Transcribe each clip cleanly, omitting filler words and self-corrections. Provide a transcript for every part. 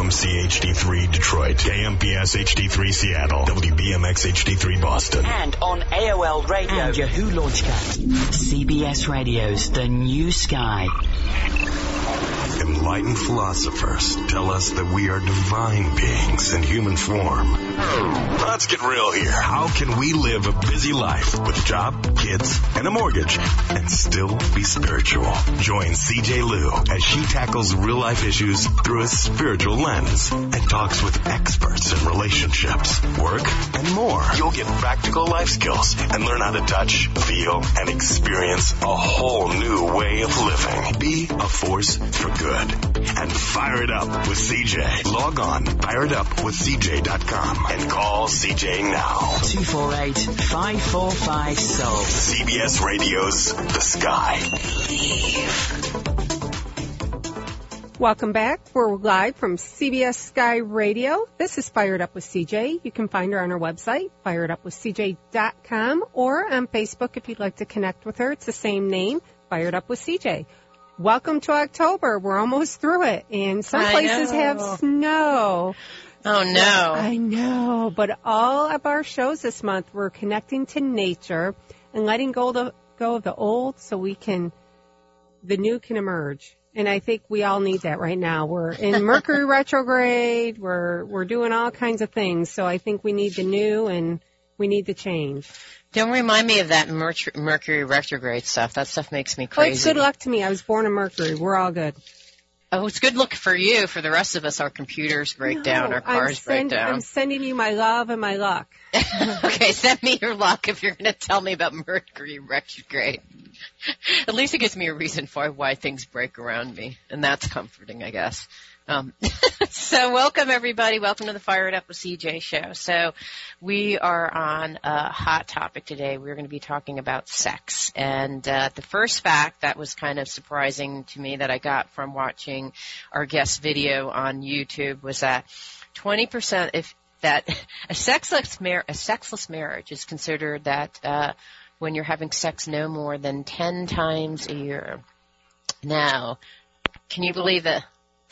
WUMC HD3 Detroit, KMPS HD3 Seattle, WBMX HD3 Boston. And on AOL Radio and Yahoo Launchpad. CBS Radio's The New Sky. Enlightened philosophers tell us that we are divine beings in human form. Let's get real here. How can we live a busy life with a job, kids, and a mortgage and still be spiritual? Join CJ Liu as she tackles real-life issues through a spiritual lens and talks with experts in relationships, work, and more. You'll get practical life skills and learn how to touch, feel, and experience a whole new way of living. Be a force for good. And fire it up with CJ. Log on, fireitupwithcj.com and call CJ now. 248-545-SOUL. CBS Radio's The Sky. Welcome back. We're live from CBS Sky Radio. This is Fired Up with CJ. You can find her on our website, fireitupwithcj.com, or on Facebook if you'd like to connect with her. It's the same name, Fired Up with CJ. Welcome to October. We're almost through it, and some places have snow. Oh, no. I know, but all of our shows this month, we're connecting to nature and letting go of the old so the new can emerge. And I think we all need that right now. We're in Mercury retrograde. We're doing all kinds of things. So I think we need the new and we need the change. Don't remind me of that Mercury retrograde stuff. That stuff makes me crazy. Oh, it's good luck to me. I was born in Mercury. We're all good. Oh, it's good luck for you. For the rest of us, our computers break down, our cars break down. I'm sending you my love and my luck. Okay, send me your luck if you're going to tell me about Mercury retrograde. At least it gives me a reason for why things break around me, and that's comforting, I guess. So welcome, everybody. Welcome to the Fire It Up with CJ show. So we are on a hot topic today. We're going to be talking about sex. And the first fact that was kind of surprising to me that I got from watching our guest video on YouTube was that 20% a sexless marriage is considered that when you're having sex no more than 10 times a year. Now, can you believe that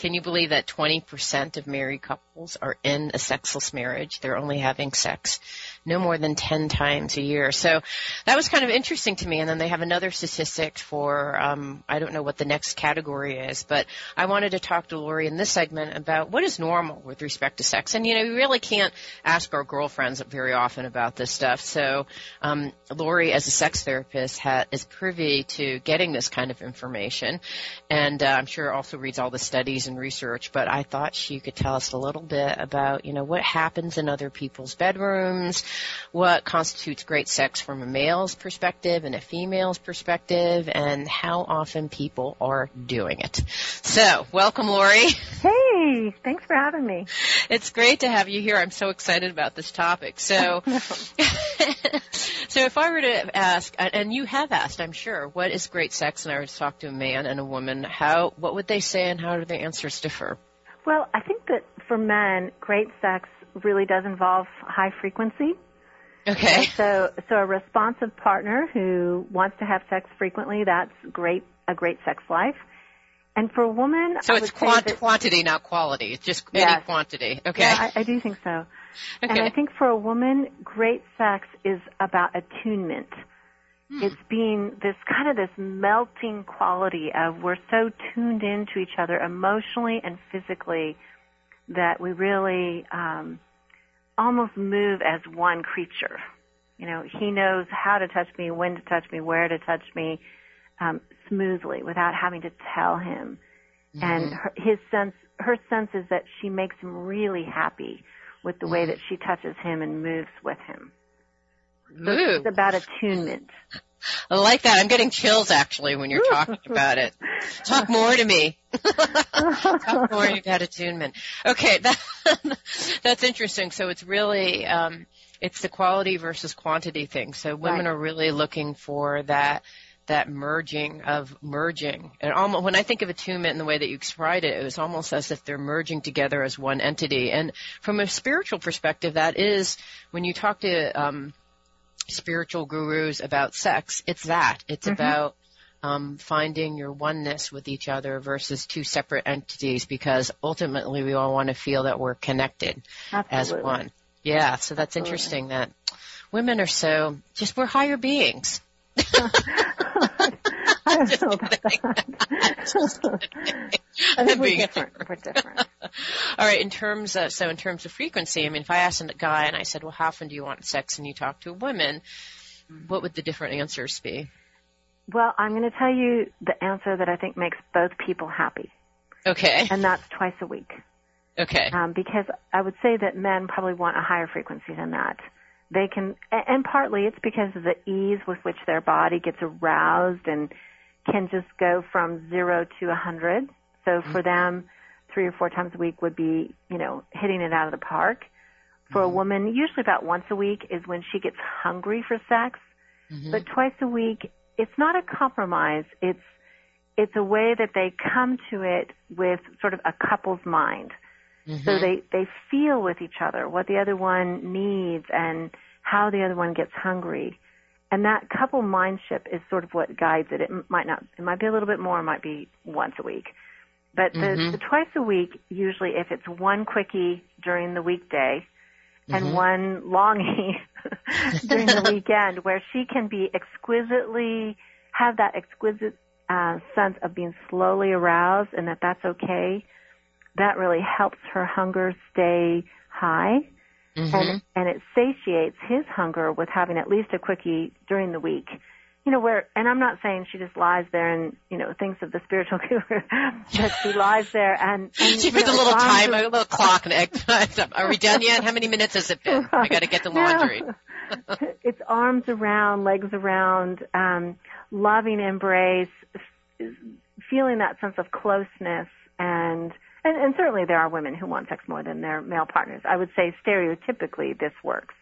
20% of married couples are in a sexless marriage? They're only having sex no more than 10 times a year. So that was kind of interesting to me. And then they have another statistic for, I don't know what the next category is, but I wanted to talk to Lori in this segment about what is normal with respect to sex. And, you know, we really can't ask our girlfriends very often about this stuff. So Lori, as a sex therapist, is privy to getting this kind of information. And I'm sure also reads all the studies and research, but I thought she could tell us a little bit about, you know, what happens in other people's bedrooms, what constitutes great sex from a male's perspective and a female's perspective, and how often people are doing it. So, welcome, Lori. Hey, thanks for having me. It's great to have you here. I'm so excited about this topic. So, so if I were to ask, and you have asked, I'm sure, what is great sex, and I were to talk to a man and a woman, what would they say, and how do the answers differ? Well, I think that for men, great sex really does involve high frequency. Okay. And so a responsive partner who wants to have sex frequently, that's a great sex life. And for a woman, so it's quantity, not quality. It's just any quantity. Okay. Yeah, I do think so. Okay. And I think for a woman, great sex is about attunement. It's being this melting quality of we're so tuned into each other emotionally and physically that we really almost move as one creature. You know, he knows how to touch me, when to touch me, where to touch me, smoothly without having to tell him. Mm-hmm. And her sense is that she makes him really happy with the way that she touches him and moves with him. So it's about attunement. I like that. I'm getting chills, actually, when you're talking about it. Talk more to me. Talk more about attunement. Okay, that's interesting. So it's really it's the quality versus quantity thing. So women are really looking for that merging. And almost, when I think of attunement in the way that you described it, it was almost as if they're merging together as one entity. And from a spiritual perspective, that is, when you talk to spiritual gurus about sex, it's that. It's about finding your oneness with each other versus two separate entities, because ultimately we all want to feel that we're connected as one. Yeah, so that's interesting that women are we're higher beings. I don't know about that. I think we're different. We're different. All right, in terms of frequency, I mean, if I asked a guy and I said, well, how often do you want sex, and you talk to a woman, what would the different answers be? Well, I'm going to tell you the answer that I think makes both people happy. Okay. And that's twice a week. Okay. Because I would say that men probably want a higher frequency than that. They can, and partly it's because of the ease with which their body gets aroused and can just go from 0 to 100. So for them, 3 or 4 times a week would be, hitting it out of the park. For a woman, usually about once a week is when she gets hungry for sex. But twice a week, it's not a compromise. It's a way that they come to it with sort of a couple's mind. So they feel with each other what the other one needs and how the other one gets hungry. And that couple mindship is sort of what guides it. It might be a little bit more, it might be once a week. But the twice a week, usually if it's one quickie during the weekday and one longie during the weekend, where she can be have that exquisite sense of being slowly aroused and that's okay, that really helps her hunger stay high. And it satiates his hunger with having at least a quickie during the week. And I'm not saying she just lies there and, thinks of the spiritual guru, but she lies there and she puts a little time, a little clock. Are we done yet? How many minutes has it been? I got to get the laundry. It's arms around, legs around, loving embrace, feeling that sense of closeness, and certainly there are women who want sex more than their male partners. I would say stereotypically this works.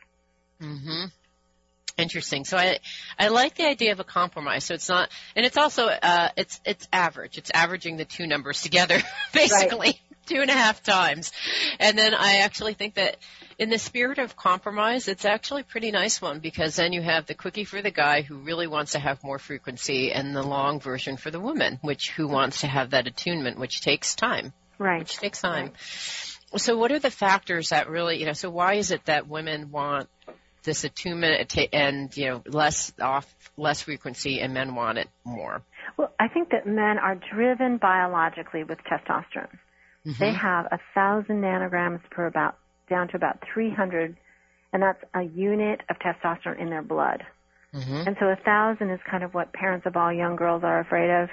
Interesting. So I like the idea of a compromise. So it's not, and it's also, it's average. It's averaging the two numbers together, basically, 2.5 times. And then I actually think that in the spirit of compromise, it's actually a pretty nice one, because then you have the quickie for the guy who really wants to have more frequency, and the long version for the woman, who wants to have that attunement, which takes time. Right. Which takes time. Right. So what are the factors that really, so why is it that women want this attunement and, less frequency, and men want it more? Well, I think that men are driven biologically with testosterone. They have 1,000 nanograms down to about 300, and that's a unit of testosterone in their blood. And so 1,000 is kind of what parents of all young girls are afraid of.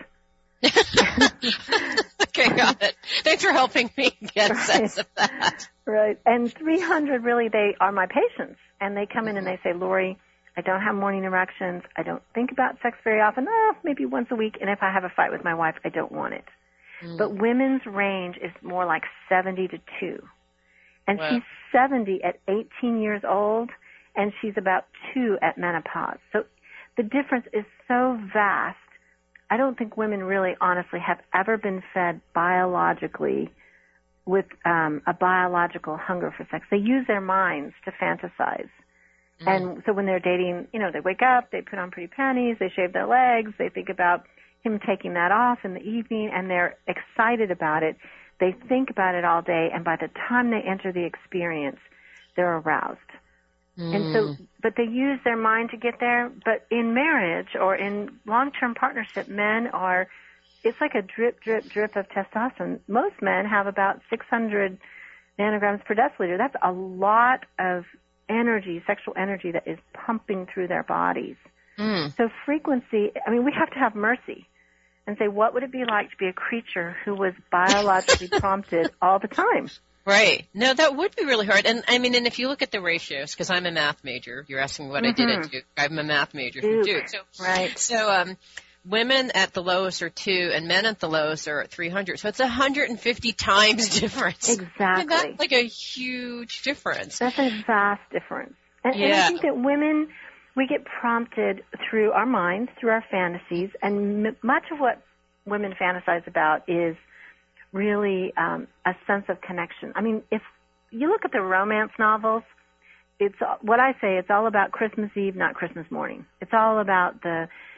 Okay, got it. Thanks for helping me get a sense of that. Right. And 300, really, they are my patients. And they come in and they say, Lori, I don't have morning erections. I don't think about sex very often. Maybe once a week. And if I have a fight with my wife, I don't want it. But women's range is more like 70 to 2. And she's 70 at 18 years old, and she's about 2 at menopause. So the difference is so vast. I don't think women really honestly have ever been fed biologically with a biological hunger for sex. They use their minds to fantasize. And so when they're dating, they wake up, they put on pretty panties, they shave their legs, they think about him taking that off in the evening, and they're excited about it. They think about it all day, and by the time they enter the experience, they're aroused. And so, but they use their mind to get there. But in marriage or in long-term partnership, it's like a drip, drip, drip of testosterone. Most men have about 600 nanograms per deciliter. That's a lot of energy, sexual energy, that is pumping through their bodies. So frequency, we have to have mercy and say, what would it be like to be a creature who was biologically prompted all the time? Right. No, that would be really hard. And and if you look at the ratios, because I'm a math major, you're asking me what I did at Duke. I'm a math major from Duke. So women at the lowest are 2, and men at the lowest are 300. So it's 150 times difference. Exactly. And that's like a huge difference. That's a vast difference. And I think that women, we get prompted through our minds, through our fantasies, and much of what women fantasize about is really a sense of connection. If you look at the romance novels, it's what I say, it's all about Christmas Eve, not Christmas morning. It's all about the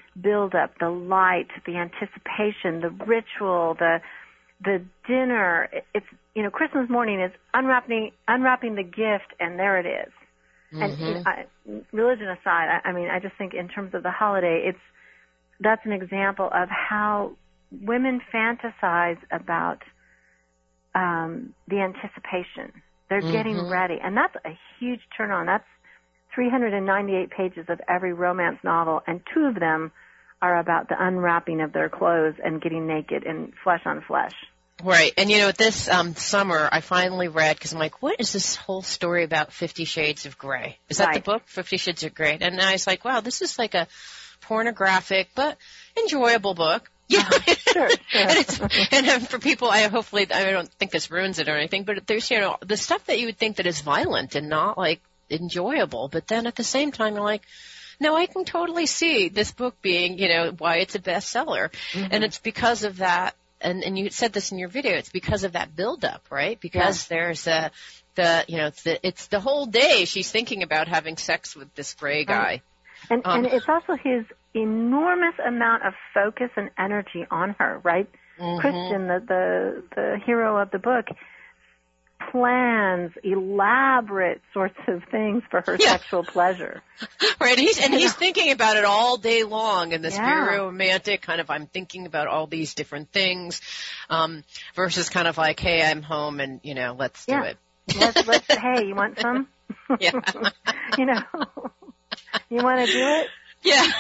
build-up, the light, the anticipation, the ritual, the dinner. It's, you know, Christmas morning is unwrapping the gift, and there it is. Mm-hmm. And religion aside, I mean, I just think in terms of the holiday, that's an example of how women fantasize about the anticipation. They're getting ready, and that's a huge turn on. That's 398 pages of every romance novel, and 2 of them are about the unwrapping of their clothes and getting naked and flesh on flesh. Right. And, you know, this summer I finally read, because I'm like, what is this whole story about 50 Shades of Grey? Is that the book, 50 Shades of Grey? And I was like, wow, this is like a pornographic but enjoyable book. Yeah. Sure. And for people, I don't think this ruins it or anything, but there's, you know, the stuff that you would think that is violent and not, like, enjoyable. But then at the same time, you're like, no, I can totally see this book being, you know, why it's a bestseller. Mm-hmm. And it's because of that. And you said this in your video, it's because of that buildup, right? Because there's it's the whole day she's thinking about having sex with this gray guy. Right. And it's also his enormous amount of focus and energy on her, right? Mm-hmm. Christian, the hero of the book, plans elaborate sorts of things for her sexual pleasure. Right, he's thinking about it all day long in this very romantic kind of, I'm thinking about all these different things, versus kind of like, hey, I'm home and, you know, let's do it. Let's hey, you want some? Yeah. You know, you want to do it? Yeah.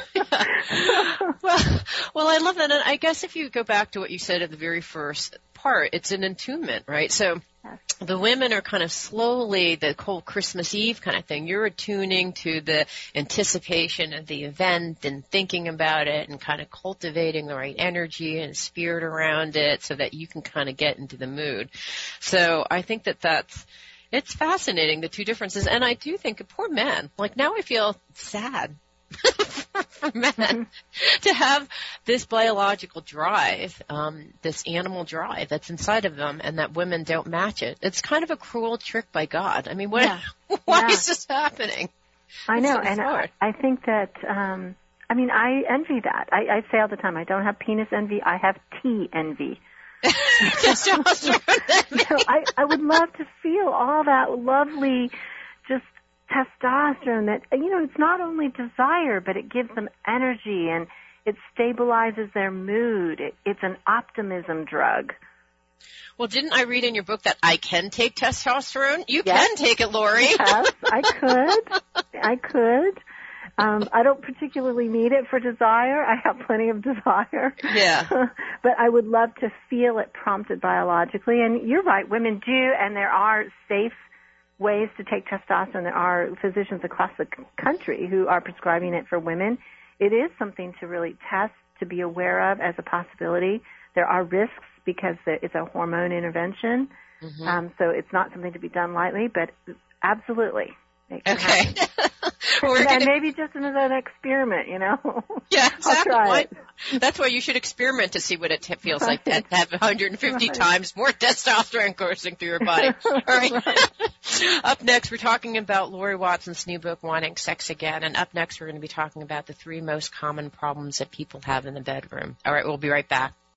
Well, I love that. And I guess if you go back to what you said at the very first part, it's an attunement, right? So the women are kind of slowly, the whole Christmas Eve kind of thing, you're attuning to the anticipation of the event and thinking about it and kind of cultivating the right energy and spirit around it so that you can kind of get into the mood. So I think it's fascinating, the two differences. And I do think, poor men, like now I feel sad for men to have this biological drive, this animal drive that's inside of them, and that women don't match it. It's kind of a cruel trick by God. I mean, why is this happening? I know, and I think that, I envy that. I say all the time, I don't have penis envy, I have tea envy. I would love to feel all that lovely, just testosterone that, you know, it's not only desire, but it gives them energy and it stabilizes their mood. It's an optimism drug. Well, didn't I read in your book that I can take testosterone? You can take it, Lori. Yes, I could. I don't particularly need it for desire. I have plenty of desire. Yeah. But I would love to feel it prompted biologically. And you're right, women do, and there are safe ways to take testosterone. There are physicians across the country who are prescribing it for women. It is something to really test, to be aware of as a possibility. There are risks because it's a hormone intervention. Mm-hmm. So it's not something to be done lightly, but absolutely. Okay. And maybe just as an experiment, you know. Yeah, exactly. I'll try it. That's why you should experiment to see what it feels like to have 150 times more testosterone coursing through your body. All right. Up next, we're talking about Lori Watson's new book, Wanting Sex Again. And up next, we're going to be talking about the 3 most common problems that people have in the bedroom. All right, we'll be right back.